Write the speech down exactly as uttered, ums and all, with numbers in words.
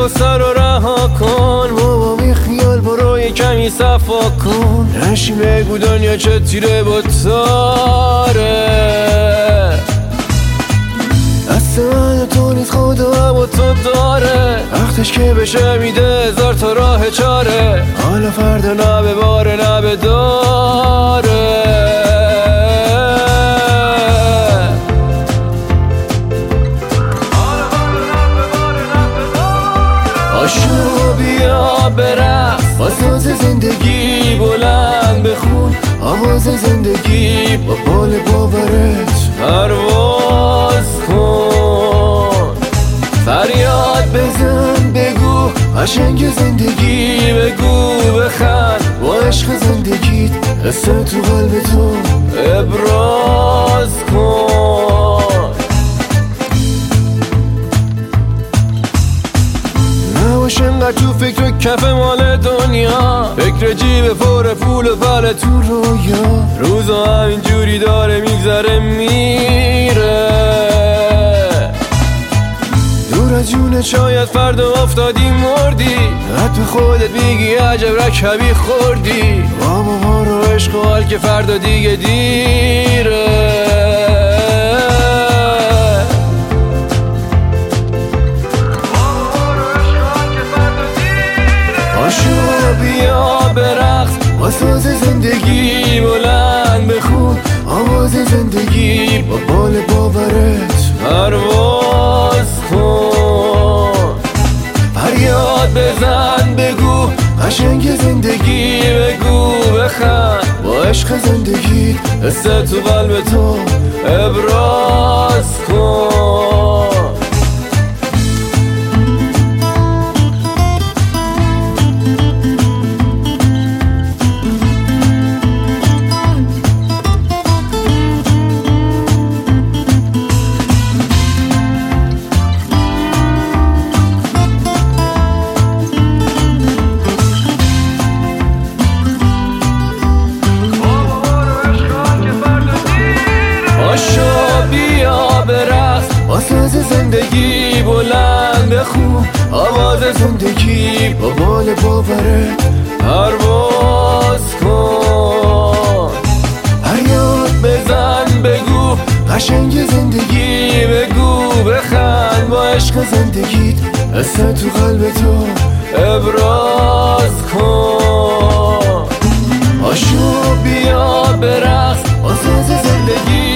سر رو رها کن، بابا بی خیال برو یه کمی صفا کن. نشی بگو دنیا چه تیره با تاره، دست من تو نیست خدا با تو داره. وقتش که بشه میده هزار تا راه چاره، حالا فردا نه به باره نه به داره. آشو بیا برقص، با ساز زندگی بلند بخون. آواز زندگی با بال باورت پرواز کن. فریاد بزن بگو قشنگ زندگی، بگو بخند با عشق زندگیت، قصه تو قلب تو ابراز کن. نباش انقدر تو فکر و کف مال دنیا، فکر جیب پر پول و بله تو رویا. روزا همینجوری داره میگذره میره، دور از جونه شاید فردا افتادی مردی. حد به خودت میگی عجب رکبی خوردی، بابا ما رو عشق و حال که فردا دیگه دیره. آشو بیا برقص، با ساز زندگی بلند بخون. آواز زندگی با بال باورت پرواز کن. فریاد بزن بگو قشنگ زندگی، بگو بخند با عشق زندگی، قصه تو قلب تو ابراز کن. آشو بیا برقص، با ساز زندگی بلند بخون. آواز زندگی با بال باورت پرواز کن. فریاد بزن بگو قشنگ زندگی، بگو بخند با عشق زندگیت، قصه تو قلب تو ابراز کن. آشو بیا برقص، با ساز زندگی